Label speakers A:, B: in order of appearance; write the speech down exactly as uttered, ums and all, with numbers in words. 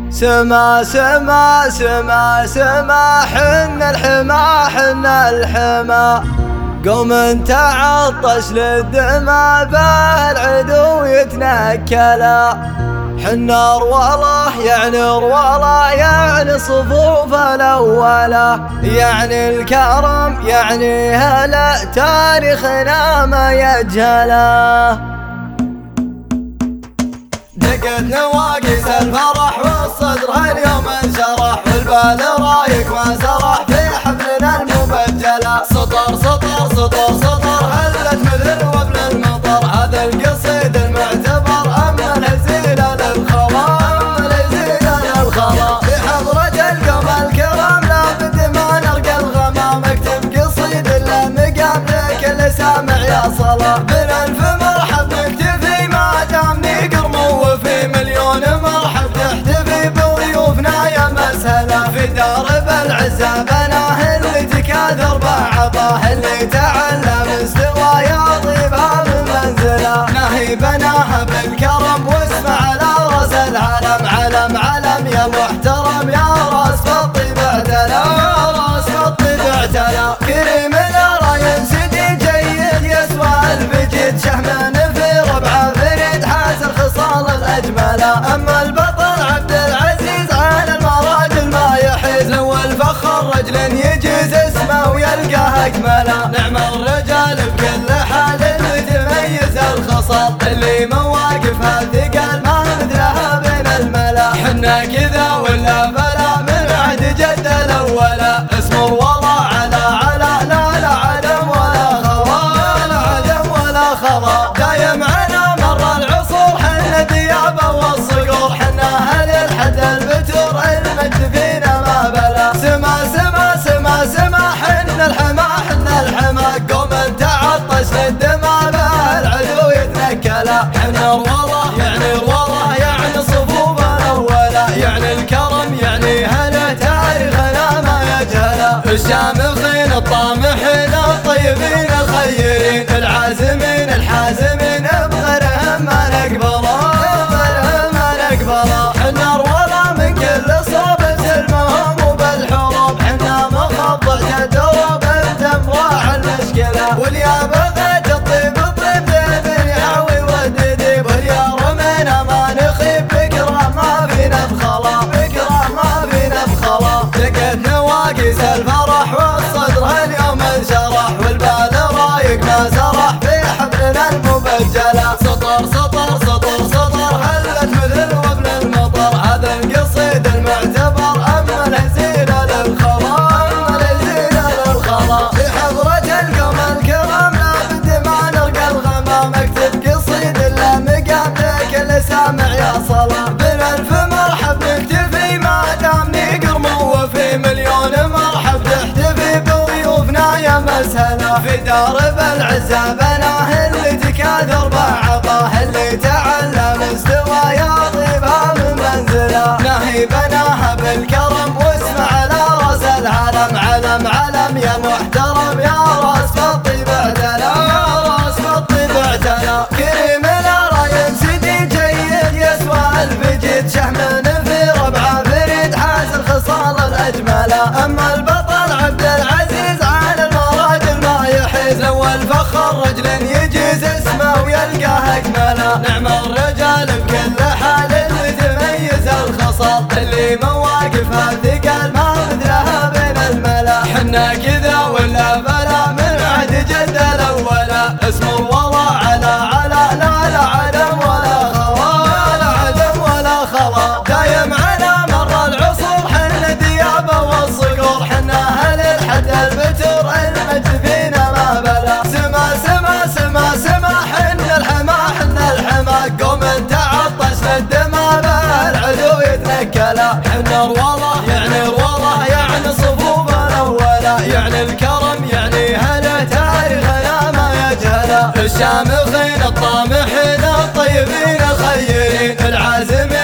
A: سما سما سما سما حن الحما حن الحما قوم تعطش للدماء به العدو يتنكلا. حنا روله يعني روله يعني صفوف الأولى، يعني الكرم يعني هلا تاريخنا ما يجهله. دقت نواقص الفرح والصدر هاليوم انشرح، والبال رايق ما سرح في حفلنا المبجلة. سطر سطر سطر سطر هلت مثل وبل المطر، هذا القصيد المعتبر أما الهزيل للخلا، أما الهزيل للخلا. في حضرة القوم الكرام لابد ما نرقى الغمام، اكتب قصيد الا مقام لكل سامع يا صلاة. من الف مرحب نكتفي ما دام نقرمو، وفي مليون مرحب تحتفي بضيوفنا يا مسهلة. في درب العزة بناه اللي تكاثر بعطاه، اللي تعلم استوى يطيبها من منزله. نهي بناها بالكرم واسمع على راس العلم، علم علم يا محترم يا راس بالطيب اعتلى، يا راس بالطيب اعتلى. كريم الراي سدي جيد يسوى الفجد، شهم في ربعه فريد حاز الخصال الاجمله. اما البطل عبد العزيز على المراجل ما يحيز، لو الفخر رجل يجيز اسمه ويلقاه اكمله. نعم الرجال بكل حال اللي تميز الخصال، اللي مواقفها ثقل ما مثلها بين الملا. حنا كذا ولا فلا من عهد جد الاولا، اسمر والله على على لا لا عدم ولا خضا، لا عدم ولا خضا. دايم عنا مر العصور حنا ديابه والصقور، حنا اهل الحد البتور المجد فينا ما بلا. سما سما سما سما حنا الحما حنا الحما قوم تعطش للدماء به العدو يتنكلا. حنا روضه يعني روضه يعني صفوف الاولى، يعني الكرم يعني هلا تاريخنا ما يجهله. الشامخين الطامحين الطيبين الخيرين، العازمين الحازمين بغيرهم ما نقبله، بغيرهم ما نقبله. حنا روضه من كل صوب سلمهم وبالحروب، حنا مخضع جدوب بدم راح المشكله. واليا بغيت الطيب الطيب ذيب يعوي وديديب، واليا رمينا ما نخيب بكره ما فينا بخلا، بكره ما فينا بخلا. دقت نواقص الفرح والصدر هاليوم انشرح، والبال رايق ما سرح في حفلنا المبجله. سطر سطر سطر سطر هلت مثل وبل المطر، هذا القصيد المعتبر اما الهزيل للخلا، اما الهزيل للخلا. في حضرة القوم الكرام لابد ما نرقى الغمام، اكتب قصيد الا مقام لكل سامع يا صلاة. من الف مرحب نكتفي ما دام نقرمو، وفي مليون مرحب تحتفي بضيوفنا يا مسهلة. في درب العزة بناه اللي تكاثر بعطاه، اللي تعلم استوى يطيبها من منزله. نهي بناها بالكرم واسمع على راس العلم، علم علم يا محترم يا راس بالطيب اعتلى، يا راس بالطيب اعتلى. كريم الراي سدي جيد يسوى الفجد، شهم في ربعه فريد حاز الخصال الاجمله. اما البطل عبد العزيز على المراجل ما يحيز، لو الفخر رجل يجيز اسمه ويلقاه اكمله. نعم الرجال بكل حال اللي تميز الخصال، اللي مواقفها ثقل ما مثلها بين الملا. حنا كذا ولا فلا من عهد جد الاولا، اسمر والله على على لا لا عدم ولا خلا، لا عدم ولا خلا. دايم عنا مر العصور حنا ديابه والصقور، حنا اهل الحد البتور المجد فينا ما بلا. سما سما سما سما حنا الحما حنا الحما قوم تعطش للدماء به العدو يتنكلا. حنا روضه يعني روضه يعني صفوف الاولى، يعني الكرم يعني هلا تاريخنا ما يجهله. الشامخين الطامحين الطيبين الخيرين، العازمين